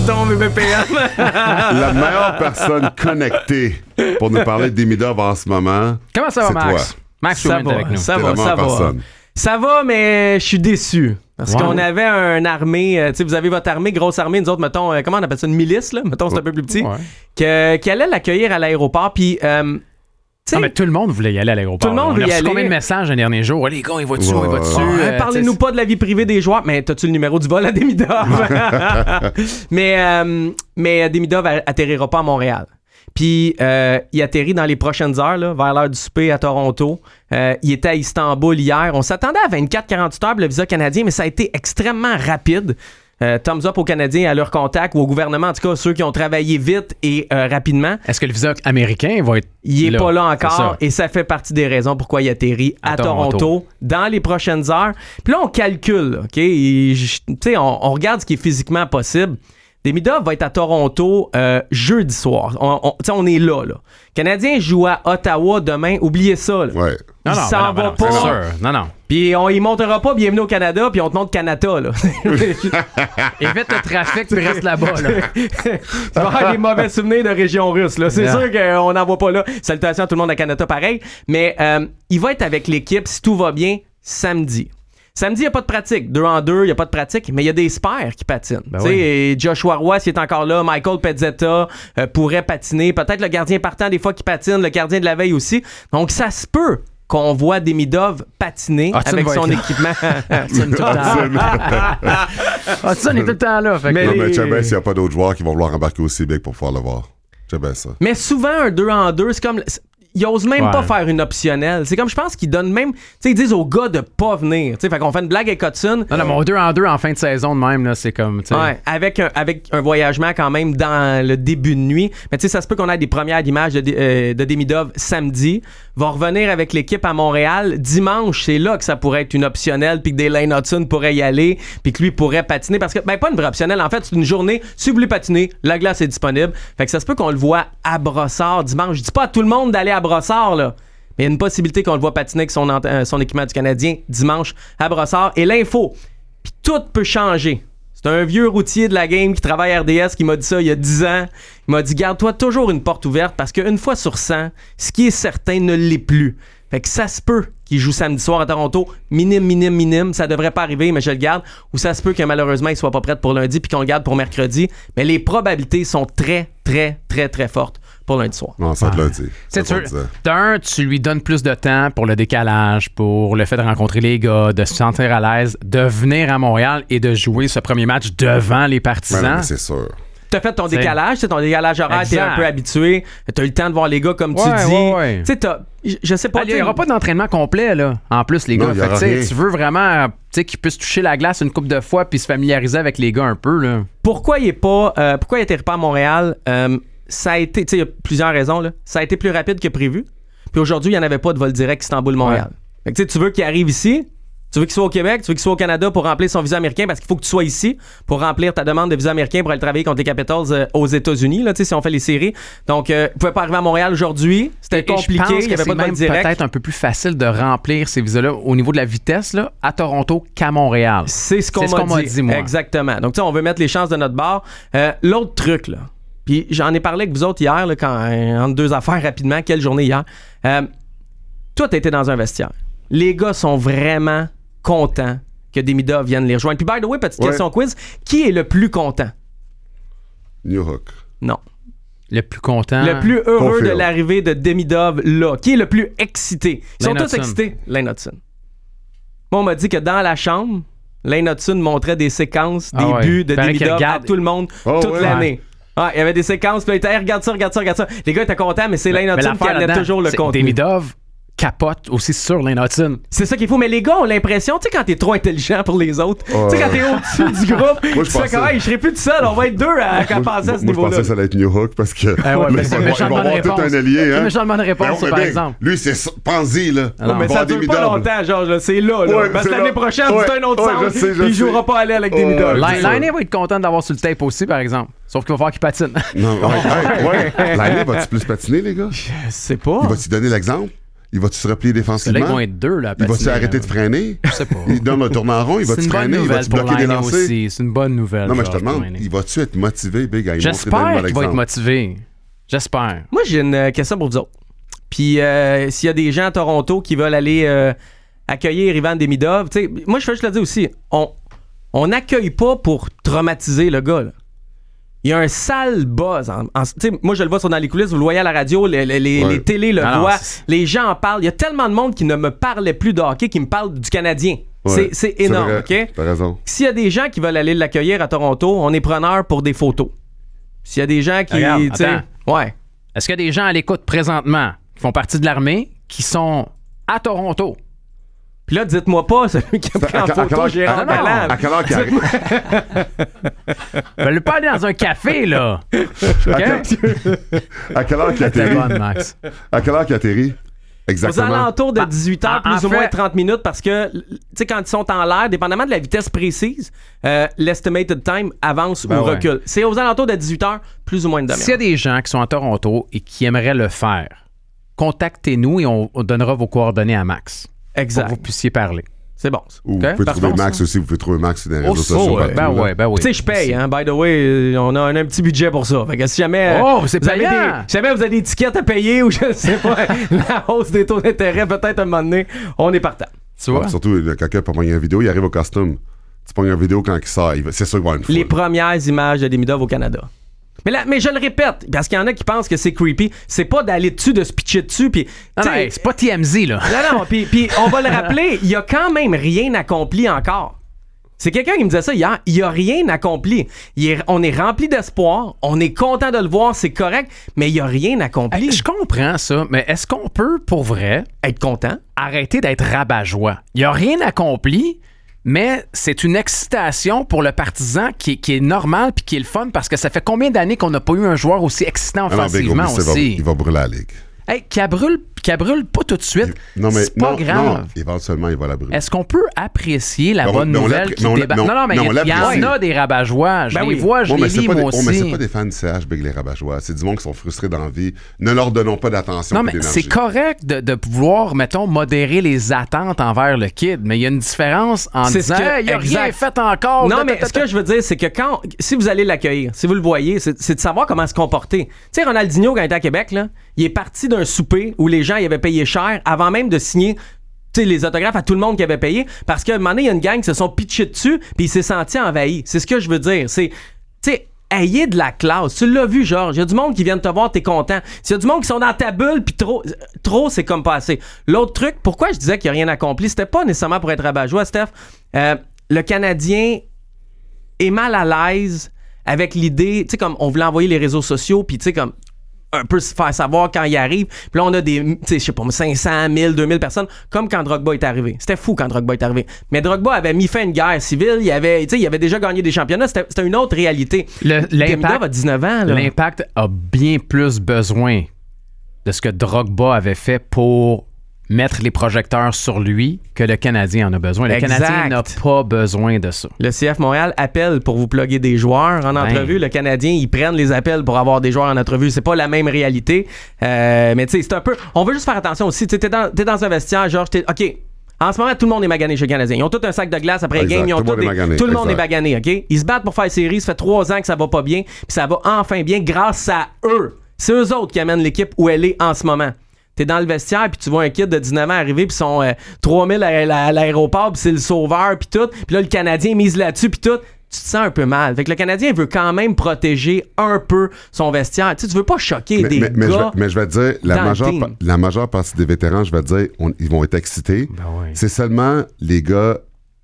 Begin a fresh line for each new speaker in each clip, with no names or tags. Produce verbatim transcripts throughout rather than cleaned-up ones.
ton B P M.
La meilleure personne connectée pour nous parler de Demidov en ce moment.
Comment ça va,
c'est
Max?
toi.
Max,
Ça
tu es
va,
avec nous.
ça
T'es
va,
vraiment
ça va.
personne.
Ça va, mais je suis déçu. Parce
Wow.
qu'on avait une armée, euh, tu sais, vous avez votre armée, grosse armée, nous autres, mettons, euh, comment on appelle ça, une milice, là, mettons, c'est un peu plus petit,
Ouais.
que, qui allait l'accueillir à l'aéroport, puis, euh, tu sais,
Non, mais tout le monde voulait y aller à l'aéroport.
Tout le monde
On
veut
a
y
reçu
aller.
combien de messages les derniers jours? Ouais, les gars, ils vont dessus,
Ouais.
ils vont dessus.
euh,
euh,
parlez-nous
t'sais,
pas de la vie privée des joueurs, mais t'as-tu le numéro du vol à Demidov? mais, euh, mais Demidov a- atterrira pas à Montréal. Puis euh, il atterrit dans les prochaines heures, là, vers l'heure du souper à Toronto. Euh, il était à Istanbul hier. On s'attendait à vingt-quatre à quarante-huit heures pour le visa canadien, mais ça a été extrêmement rapide. Euh, thumbs up aux Canadiens, à leur contact ou au gouvernement, en tout cas ceux qui ont travaillé vite et euh, rapidement.
Est-ce que le visa américain va être
Il est
là?
pas là
C'est
encore
ça.
et ça fait partie des raisons pourquoi il atterrit à,
À
Toronto.
Toronto.
dans les prochaines heures. Puis là, on calcule, OK? Et je- Tu sais, on, on regarde ce qui est physiquement possible. Demidov va être à Toronto euh, jeudi soir. On, on, tu sais, on est là, là. Canadien joue à Ottawa demain. Oubliez ça, là.
Ouais.
Non,
Il
non,
s'en
ben non, ben
va
non,
pas.
c'est sûr. Non, non.
Puis on y montera pas Bienvenue au Canada, puis on te montre Canada, là.
Évite le trafic, tu restes là-bas. Là.
Tu vas avoir des mauvais souvenirs de région russe, là. C'est
Yeah.
sûr qu'on n'en voit pas là. Salutations à tout le monde à Canada, pareil. Mais euh, il va être avec l'équipe, si tout va bien, samedi. Samedi, il n'y a pas de pratique. Deux en deux, il n'y a pas de pratique, mais il y a des spares qui patinent.
Ben
Tu sais,
oui.
et Joshua Roy, s'il est encore là, Michael Pezzetta euh, pourrait patiner. Peut-être le gardien partant, des fois, qui patine, le gardien de la veille aussi. Donc, ça se peut qu'on voit Demidov patiner
Hudson
avec
va
son
être là.
équipement.
Hudson, tout le temps. Hudson est tout le temps là. Fait que-
Mais
Non,
les-
mais check bien s'il n'y a pas d'autres joueurs qui vont vouloir embarquer aussi big pour pouvoir le voir. Check bien ça.
Mais souvent, un deux en deux, c'est comme. Ils osent même
Ouais.
pas faire une optionnelle. C'est comme, je pense qu'ils donnent même. Tu sais, ils disent aux gars de pas venir. Tu sais, fait qu'on fait une blague avec Hudson.
Non, non, mon deux en deux en fin de saison de même, là, c'est comme. tu sais.
Ouais, avec un, avec un voyagement quand même dans le début de nuit. Mais tu sais, ça se peut qu'on ait des premières images de, euh, de Demidov samedi. Va revenir avec l'équipe à Montréal. Dimanche, c'est là que ça pourrait être une optionnelle, puis que Daylan Hudson pourrait y aller, puis que lui pourrait patiner. Parce que, ben, pas une vraie optionnelle. En fait, c'est une journée. Si vous voulez patiner, la glace est disponible. Fait que ça se peut qu'on le voit à Brossard dimanche. Je dis pas à tout le monde d'aller à Brossard, là. Mais il y a une possibilité qu'on le voit patiner avec son, ent- euh, son équipement du Canadien dimanche à Brossard. Et l'info, puis tout peut changer. C'est un vieux routier de la game qui travaille à R D S qui m'a dit ça il y a dix ans. Il m'a dit, garde-toi toujours une porte ouverte parce qu'une fois sur cent, ce qui est certain ne l'est plus. Fait que ça se peut qu'il joue samedi soir à Toronto. Minime, minime, minime. Ça devrait pas arriver, mais je le garde. Ou ça se peut que malheureusement, il soit pas prêt pour lundi puis qu'on le garde pour mercredi. Mais les probabilités sont très, très, très, très fortes pour lundi soir.
Non, ça te l'a dit.
Tu sais,
Ça
tu
te
veux-
dit.
d'un, tu lui donnes plus de temps pour le décalage, pour le fait de rencontrer les gars, de se sentir à l'aise, de venir à Montréal et de jouer ce premier match devant les
Ben non,
partisans.
mais c'est sûr.
T'as fait ton
T'sais.
décalage, c'est ton décalage horaire, t'es
Exact.
un peu habitué. T'as eu le temps de voir les gars comme
Ouais,
tu dis.
ouais, ouais.
Tu sais, t'as. je- Je sais pas.
Ah, il n'y
t'sais,
aura pas d'entraînement complet, là, en plus, les
Non,
gars.
il y
Fait que,
aura
tu sais,
rien.
tu veux vraiment tu sais, qu'ils puissent toucher la glace une couple de fois puis se familiariser avec les gars un peu. Là.
Pourquoi il est pas. euh, pourquoi il atterrit pas à Montréal? Euh, ça a été. Tu sais, il y a plusieurs raisons, là. Ça a été plus rapide que prévu. Puis aujourd'hui, il n'y en avait pas de vol direct Istanbul-Montréal. Fait que tu sais, tu veux qu'il arrive ici. Tu veux qu'il soit au Québec, tu veux qu'il soit au Canada pour remplir son visa américain parce qu'il faut que tu sois ici pour remplir ta demande de visa américain pour aller travailler contre les Capitals euh, aux États-Unis, là, tu sais, si on fait les séries. Donc, euh, il pouvait pas arriver à Montréal aujourd'hui. C'était
Et- et je
compliqué,
pense
il
que
n'y avait
c'est
pas de vol
même
direct.
peut-être un peu plus facile de remplir ces visas-là au niveau de la vitesse là, à Toronto qu'à Montréal.
C'est ce qu'on
C'est ce
m'a
qu'on m'a
dit.
dit, moi.
Exactement. Donc, tu sais, on veut mettre les chances de notre bord. Euh, L'autre truc, là, puis j'en ai parlé avec vous autres hier, là, quand, euh, entre deux affaires rapidement. Quelle journée hier? Euh, toi, t'as été dans un vestiaire. Les gars sont vraiment contents que Demidov vienne les rejoindre. Puis, by the way, petite
Ouais.
question quiz. Qui est le plus content?
New Hook.
Non.
Le plus content.
Le plus heureux
Caulfield.
de l'arrivée de Demidov là. Qui est le plus excité? Ils sont
Lane
tous
Hudson.
excités. Lane Hudson. Moi, on m'a dit que dans la chambre, Lane Hudson montrait des séquences, des
Ah ouais.
buts de
Paraît qu'il
Demidov à
regarde-
tout le monde
Oh
toute
ouais.
l'année. Ah, il y avait des séquences, puis il était, hey, regarde ça, regarde ça, regarde ça. Les gars étaient contents, mais c'est Lane
Mais
Hudson qui
l'affaire
amenait
là-dedans,
toujours le
c'est
contenu.
Demidov capote aussi sur Lane Hudson.
C'est ça qu'il faut, mais les gars ont l'impression, tu sais, quand t'es trop intelligent pour les autres, tu sais, quand t'es au-dessus du groupe, tu
je
fais
pensais-
comme, hey, je serai plus tout seul, on va être deux à, à
Moi,
penser à ce
moi, je
niveau-là.
pensais que ça allait être New Hook parce que
Ah ouais,
là,
mais
ils
c'est
vont-
une
ils
méchante
vont
bonne
avoir tout
réponse.
un allié.
C'est
Hein?
une méchante bonne réponse,
Ben,
ça,
ouais,
par
ben,
exemple.
Lui, c'est pense-y, là.
Ah non.
Mais
Voir
ça dure pas
Demidov.
longtemps, genre, là, c'est là, là.
Ouais,
Parce que
c'est
l'année
là.
prochaine,
Ouais,
c'est un autre
ouais,
centre,
je sais, je
puis il
sais.
jouera pas aller avec
Ouais.
Demidov.
Line-
C'est ça.
Lainé va être content d'avoir sur le tape aussi, par exemple. Sauf qu'il va falloir qu'il patine.
Non, ouais, hey, ouais. L'année, va-tu plus patiner, les gars?
Je sais pas.
Il va-tu donner l'exemple? Il va-tu se replier défensivement?
Là, ils vont être deux, là, à
Il va-tu
patiner,
arrêter
là.
de freiner?
Je sais pas.
Il donne le tournant rond, il va-tu
C'est une bonne
freiner? Il
nouvelle
va-tu
pour
bloquer des
Laine
lancers?
aussi. C'est une bonne nouvelle.
Non, mais je te
George
demande,
Laine.
il va-tu être motivé, Big, à y montrer
J'espère
d'un bon
qu'il va être
exemple?
motivé. J'espère.
Moi, j'ai une euh, question pour vous autres. Puis, euh, s'il y a des gens à Toronto qui veulent aller euh, accueillir Ivan Demidov, tu sais, moi, je fais juste le dire aussi, on on n'accueille pas pour traumatiser le gars, là. Il y a un sale buzz. En, en, moi, je le vois sur dans les coulisses, vous le voyez à la radio, les, les, les,
Ouais.
les télés le
Alors,
voient,
c'est...
les gens en parlent. Il y a tellement de monde qui ne me parlait plus de hockey, qui me parle du Canadien.
Ouais,
c'est, c'est énorme,
vrai,
OK?
T'as raison.
S'il y a des gens qui veulent aller l'accueillir à Toronto, on est preneur pour des photos. S'il y a des gens qui...
Regarde,
tu sais,
attends.
ouais.
Est-ce qu'il y a des gens à l'écoute présentement qui font partie de l'armée qui sont à Toronto?
Puis là, dites-moi pas, celui qui a pris
À-
en
à- à
photo
quelle heure-
Gérard
à-
Galland.
À quelle heure qu'il arrive?
Je veux pas aller dans un café, là.
À quelle- À quelle heure qu'il
T'es
atterrit?
bonne, Max.
À quelle heure qu'il atterrit?
Aux
Exactement.
alentours de
Ah,
dix-huit heures,
en- en
plus ou
fait-
moins trente minutes, parce que, tu sais, quand ils sont en l'air, dépendamment de la vitesse précise, euh, l'estimated time avance
Ben
ou
ouais.
recule. C'est aux alentours de dix-huit heures, plus ou moins une
S'il y a
demi-heure.
des gens qui sont à Toronto et qui aimeraient le faire, contactez-nous et on, on donnera vos coordonnées à Max pour
Exact.
que vous puissiez parler.
C'est bon, ça.
Ou
Ok,
vous pouvez
parfait,
trouver
ça.
Max aussi, vous pouvez trouver Max dans les réseaux
Oh,
sociaux.
ouais,
partout,
ben
là.
ouais, ben oui.
Tu sais, je paye, hein. By the way, euh, on a un, un petit budget pour ça. Fait que si jamais,
Oh, c'est
vous avez
payant!
des, si jamais vous avez des tickets à payer ou je ne sais pas, la hausse des taux d'intérêt, peut-être à un moment donné, on est partant.
Tu vois?
Ouais, surtout, le- quelqu'un peut pogner une vidéo, il arrive au costume. Tu pognes une vidéo quand il sort, il va- c'est sûr qu'il va y avoir une foule.
Les premières images de Demidov au Canada. Mais, là, mais je le répète, parce qu'il y en a qui pensent que c'est creepy. C'est pas d'aller dessus, de se pitcher dessus. Puis,
Non,
tu
non,
sais,
hey, c'est pas T M Z, là.
non, non, puis, puis on va le rappeler, il y a quand même rien accompli encore. C'est quelqu'un qui me disait ça hier. Il n'y a rien accompli. Il est- on est rempli d'espoir. On est content de le voir. C'est correct. Mais il n'y a rien accompli.
Hey, je comprends ça, mais est-ce qu'on peut, pour vrai,
Être content.
arrêter d'être rabat-joie? Il n'y a rien accompli, mais c'est une excitation pour le partisan qui, est- qui est normale puis qui est le fun parce que ça fait combien d'années qu'on n'a pas eu un joueur aussi excitant
Ah non, Big,
offensivement
oublie ça, il va-
aussi?
il va brûler la ligue.
Hey, qu'elle brûle, qu'elle brûle pas tout de suite,
Non, mais
c'est pas
non,
grave.
non, éventuellement, il va la brûler.
Est-ce qu'on peut apprécier la
Mais on-
bonne
mais on
nouvelle
l'appré-
qui
mais on l'a-
débarque?
mais on-
Non, non, mais
mais on
il y, il y en
l'apprécie.
a des rabat-joie. Je
Ben
les
oui.
vois, je
Ouais, mais
les
c'est
lis,
pas des-
moi
ouais, mais
aussi.
c'est pas des fans de C H, Big, les rabat-joie. C'est du monde qui sont frustrés dans la vie. Ne leur donnons pas d'attention.
Non,
et
mais
d'énergie.
c'est correct de, de vouloir, mettons, modérer les attentes envers le kid, mais il y a une différence en
C'est
disant
ce que-
hey, il a
exact.
rien fait encore.
Non,
Ta,
mais
ta,
ce
ta,
que je veux dire, c'est que quand, si vous allez l'accueillir, si vous le voyez, c'est, c'est de savoir comment se comporter. Tu sais, Ronaldinho, quand il était à Québec, là, il est parti d'un souper où les gens y avaient payé cher avant même de signer, tu sais, les autographes à tout le monde qui avait payé, parce qu'à un moment donné, il y a une gang qui se sont pitchés dessus, puis il s'est senti envahi. C'est ce que je veux dire. C'est, tu sais, ayez de la classe. Tu l'as vu, Georges. Il y a du monde qui vient de te voir, t'es content. S'il y a du monde qui sont dans ta bulle, puis trop, trop, c'est comme pas assez. L'autre truc, pourquoi je disais qu'il n'y a rien accompli, c'était pas nécessairement pour être rabat-joie, Steph. Euh, le Canadien est mal à l'aise avec l'idée, tu sais, comme on voulait envoyer les réseaux sociaux, puis tu sais, comme un peu se faire savoir quand il arrive. Puis là, on a des, tu sais, je sais pas, cinq cent, mille, deux mille personnes, comme quand Drogba est arrivé. C'était fou quand Drogba est arrivé. Mais Drogba avait mis fin à une guerre civile, il avait, tu sais, il avait déjà gagné des championnats, c'était, c'était une autre réalité.
Le-
Demidov
l'impact,
a dix-neuf ans, là.
l'impact a bien plus besoin de ce que Drogba avait fait pour mettre les projecteurs sur lui que le Canadien en a besoin. Le
Exact.
Canadien n'a pas besoin de ça.
Le C F Montréal appelle pour vous plugger des joueurs en entrevue. Le Canadien, ils prennent les appels pour avoir des joueurs en entrevue. C'est pas la même réalité. Euh, mais tu sais, c'est un peu... On veut juste faire attention aussi. Tu sais, t'es dans, t'es dans un vestiaire, Georges, t'es... OK, en ce moment, tout le monde est magané chez le Canadien. Ils ont tout un sac de glace après les
Exact.
game. Ils ont
Tout le
tout
monde est
des-
magané.
tout le monde
Exact.
est magané, OK? Ils se battent pour faire série. Ça fait trois ans que ça va pas bien. Puis ça va enfin bien grâce à eux. C'est eux autres qui amènent l'équipe où elle est en ce moment. T'es dans le vestiaire, puis tu vois un kid de dix-neuf ans arriver, puis ils sont euh, trois mille à, à- à l'aéroport, puis c'est le sauveur, puis tout. Puis là, le Canadien mise là-dessus, puis tout. Tu te sens un peu mal. Fait que le Canadien veut quand même protéger un peu son vestiaire. Tu sais, tu veux pas choquer
Mais,
des
mais, mais je vais,
gars.
mais je vais te dire, la
dans le
majeure,
team.
pa- la majeure partie des vétérans, je vais te dire, on- ils vont être excités.
Ben oui.
C'est seulement les gars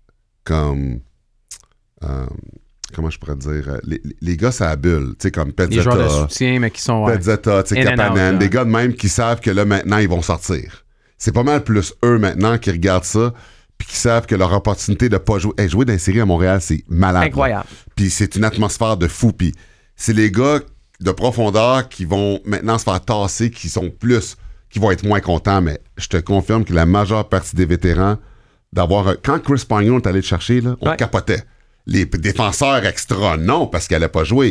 comme. euh, comment je pourrais dire? euh, Les, les gars, ça bulle. Tu sais, comme
Les joueurs de
Pezzetta,
soutien, mais qui sont... ouais.
Pezzetta, tu sais,
In and out,
Kapanen,
là.
des gars de même qui savent que là, maintenant, ils vont sortir. C'est pas mal plus eux, maintenant, qui regardent ça puis qui savent que leur opportunité de pas jouer... Hey, jouer dans les séries à Montréal, c'est malade.
Incroyable.
Puis c'est une atmosphère de fou. Puis c'est les gars de profondeur qui vont maintenant se faire tasser, qui sont plus... qui vont être moins contents. Mais je te confirme que la majeure partie des vétérans, d'avoir... un- Quand Chris Pagnon est allé le chercher, là, on
Ouais.
capotait. Les p- défenseurs extra, non, parce qu'elle n'a pas joué.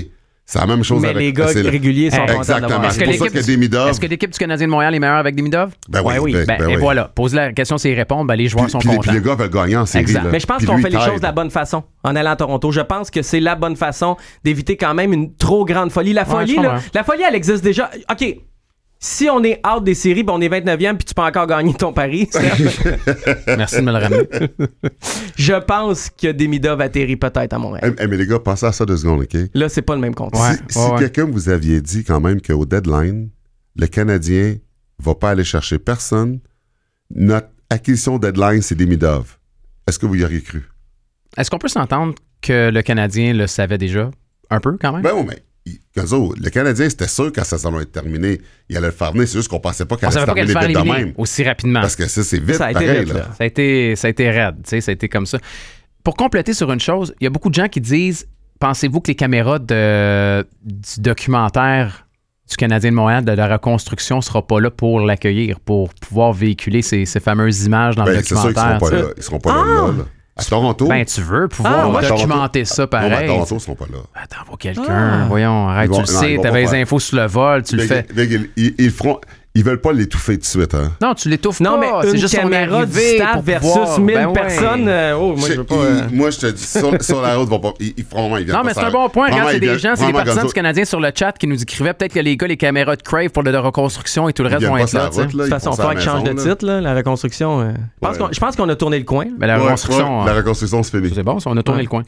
C'est la même chose
Mais
avec
les gars
c'est le-
réguliers sont contents
Exactement.
d'avoir.
Est-ce
C'est
que
pour ça
l'équipe
qu'il y a des Demidov.
Est-ce que l'équipe du Canadien de Montréal est meilleure avec Demidov?
Ben oui,
Ouais, oui.
ben,
Ben,
ben
et
oui.
voilà. Pose la question s'ils répondent, ben les joueurs
Puis,
sont
puis les,
contents.
puis les gars veulent gagner en série.
Exact.
là.
Mais je pense
Puis
qu'on
lui,
fait les
il
choses
t'aide.
de la bonne façon en allant à Toronto. Je pense que c'est la bonne façon d'éviter quand même une trop grande folie. La
Ouais,
folie,
je
là,
comprends.
la folie, elle existe déjà. OK. Si on est out des séries, ben on est vingt-neuvième puis tu peux encore gagner ton pari,
Merci de me le ramener.
je pense que Demidov atterrit peut-être à Montréal.
Eh, eh, mais les gars, pensez à ça deux secondes, OK?
Là, c'est pas le même contexte.
Ouais.
Si, si
ouais.
quelqu'un vous aviez dit quand même qu'au deadline, le Canadien va pas aller chercher personne, notre acquisition deadline, c'est Demidov. Est-ce que vous y auriez cru?
Est-ce qu'on peut s'entendre que le Canadien le savait déjà? Un peu, quand même?
Ben oui, mais il- qu'eux autres, le Canadien, c'était sûr quand ça allait être terminé, il allait le faire venir. C'est juste qu'on pensait pas qu'elle
On
allait
savait
se
pas qu'elle
terminer
se faire
vite de
éliminer
même.
aussi rapidement.
Parce que ça, c'est vite,
Ça a été
pareil.
vite,
là.
là.
Ça a été, ça a été raide, tu sais, ça a été comme ça. Pour compléter sur une chose, il y a beaucoup de gens qui disent, pensez-vous que les caméras de, du documentaire du Canadien de Montréal, de la reconstruction, ne sera pas là pour l'accueillir, pour pouvoir véhiculer ces, ces fameuses images dans
Ben,
le
c'est sûr qu'ils
documentaire?
seront pas
tu sais.
là. Ils seront pas là, là, là. À Toronto,
Ben, tu veux pouvoir
Ah, moi,
à
documenter
Toronto-
ça
non, mais à
pareil.
Toronto, ils seront pas là.
Attends, envoie quelqu'un.
Ah.
Voyons, arrête,
Ils vont-
tu le
non, ils
sais,
vont
t'avais
pas
les
faire.
infos sur le vol, tu le
Big-
fais.
Big, ils, ils feront, ils veulent pas l'étouffer tout de suite, hein.
Non, tu l'étouffes
Non,
pas.
mais
c'est
une
juste son
caméra du
arrivée
staff
pour
versus
pouvoir-
mille
Ben ouais.
personnes. euh, oh, moi, je veux pas.
Ils-
euh,
moi, je te dis, sur, sur la route, ils vont pas. Ils, ils feront, ils viennent
Non,
pas
mais c'est
faire-
un bon point. Regarde,
Vraiment,
c'est
ils
des
viennent-
gens, c'est des
vraiment,
personnes
comme
du Canadien sur le chat qui nous écrivaient peut-être que les gars, les caméras de Crave pour le de reconstruction et tout le
Ils
reste
viennent
vont
pas
être
sur
là.
la
tu sais.
route, là.
De toute façon, il faut qu'il change de titre, là, la reconstruction. euh. Je pense
Ouais.
qu'on- je pense qu'on a tourné le coin.
Mais la
Ouais,
reconstruction,
ouais,
euh,
la reconstruction, c'est fini.
c'est bon, ça, on a tourné
Ouais.
le coin.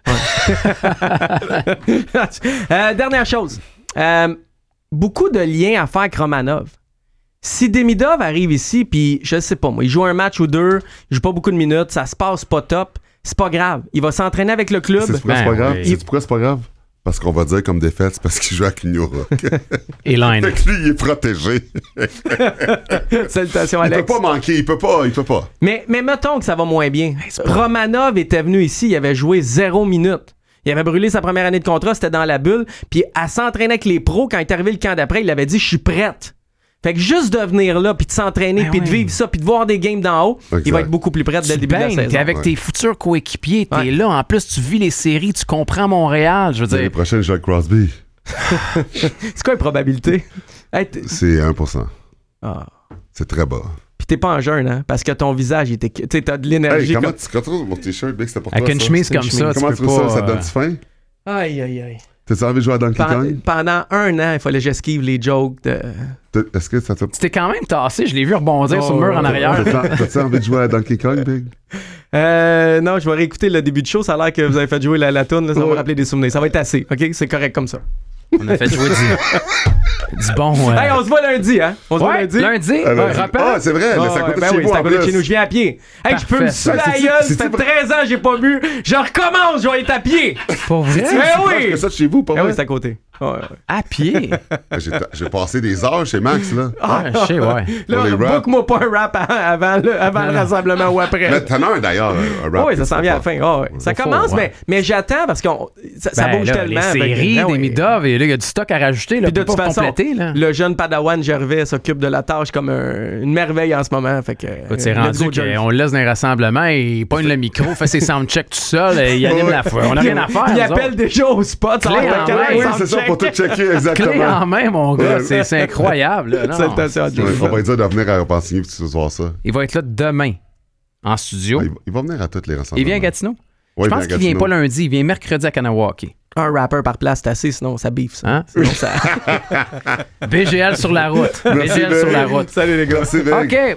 Euh, dernière chose. Euh, beaucoup de liens à faire avec Romanov. Si Demidov arrive ici, puis je sais pas moi, il joue un match ou deux, il joue pas beaucoup de minutes, ça se passe pas top, c'est pas grave. Il va s'entraîner avec le club.
C'est pourquoi c'est
Ben
pas grave?
oui.
C'est pourquoi c'est pas grave? Parce qu'on va dire comme défaite, c'est parce qu'il joue à Kinyora.
Et line.
Fait que lui, il est protégé.
Salutations,
Il peut
Alex.
pas manquer, il peut pas, il peut pas.
Mais, mais mettons que ça va moins bien.
c'est pas-
Romanov était venu ici, il avait joué zéro minute. Il avait brûlé sa première année de contrat, c'était dans la bulle. Puis à s'entraîner avec les pros, quand il est arrivé le camp d'après, il avait dit « Je suis prête ». Fait que juste de venir là, puis de s'entraîner,
Ben
puis de
oui.
vivre ça, puis de voir des games d'en haut,
Exact.
il va être beaucoup plus prêt dès le
Tu
début de la
baignes,
saison.
t'es avec
Ouais.
tes futurs coéquipiers, t'es
Ouais.
là. En plus, tu vis les séries, tu comprends Montréal. Je veux
L'année
dire,
prochaine, Jacques Crosby.
C'est quoi les probabilités? Hey, t'es-
C'est un pour cent.
ah.
C'est très bas.
Puis t'es pas en jeune, hein? Parce que ton visage, il était... tu sais, t'as de
Hey,
l'énergie.
comment
comme-
tu quand tu trouves mon t-shirt, Big, c'était pour
avec
toi,
une
ça?
chemise
c'est une
comme ça,
chemise.
tu
Comment
peux
tu trouves
pas...
ça? Ça te
euh,
donne-tu faim?
Aïe, aïe, aïe.
T'as-tu envie de jouer à Donkey
Pen-
Kong?
Pendant un an, il fallait que j'esquive les jokes de...
T'as- Est-ce que ça te...
Tu t'es quand même tassé, je l'ai vu rebondir
Oh,
sur le mur en arrière.
T'as- T'as-tu envie de jouer à Donkey Kong, Big?
Euh, non, je vais réécouter le début de show. Ça a l'air que vous avez fait jouer la, la toune. Là, ça va me
Ouais.
rappeler des souvenirs. Ça va être assez. OK? C'est correct comme ça.
On a fait jouer du, du bon... euh,
Hey, on se voit lundi, hein? On se voit
ouais,
lundi.
lundi,
Ah,
ouais,
lundi.
rappelle.
Ah, c'est vrai,
Ah,
là, c'est à
ouais,
côté
ben
de chez
oui,
vous,
c'est à
en
côté de
plus.
chez nous. Je viens à pied. Hey, je peux me
Parfait.
saouler
Ben,
la
c'est-tu-
gueule. Ça
c'est-tu
fait
vrai?
treize ans que j'ai pas bu. Je recommence. Je vais être à pied.
Pas vrai?
Ben
C'est plus
oui.
proche que ça de chez vous, pas
Ah oui,
vrai?
c'est à côté. Ouais, ouais.
À pied.
J'ai j'ai passé des heures chez Max, là.
Ah, je sais, ouais.
Pour
Là,
les raps.
book-moi pas un rap avant, le, avant le
Non, non.
rassemblement ou après.
Mais t'en as un, d'ailleurs, un rap.
Oui, ça s'en vient à la fin. Ah ouais. Ça
Faut,
commence,
ouais.
mais, mais j'attends parce que ça, ça
Ben,
bouge
là,
tellement.
Les
Fait que-
séries,
ben
des
oui.
Midov, et là, il y a du stock à rajouter. Là,
Puis de
pour
toute façon,
compléter, là.
le jeune Padawan Gervais s'occupe de la tâche comme un- une merveille en ce moment. Fait que,
Écoute, c'est
euh, let's
rendu
go, Jerry.
qu'on le laisse dans les rassemblements, il pogne le micro, fait ses soundchecks tout seul, et il anime la foi. On n'a rien à faire.
Il
nous
appelle
autres.
déjà au spot. ça
Clé
va être
en
quel
main.
heure,
Oui,
sound
c'est ça,
check.
pour tout checker,
Clé
exactement.
en main, mon gars,
Ouais.
c'est c'est incroyable. là. Non,
Salutations à
Il
Jerry.
va pas dire de venir à Repentigny pour que tu vas voir ça.
il va être là demain, en studio.
Ah, il va- Il va venir à toutes les rassemblements.
Il vient à Gatineau?
Ouais,
Je pense
vient à
qu'il vient
Gatineau.
pas lundi, il vient mercredi à Kanawaki.
Un rapper par place, c'est assez, sinon ça biffe. Ça.
Hein?
Sinon, ça...
B G L sur la route.
Merci,
B G L sur la
Big.
route.
Salut les gars.
Merci, Big.
OK.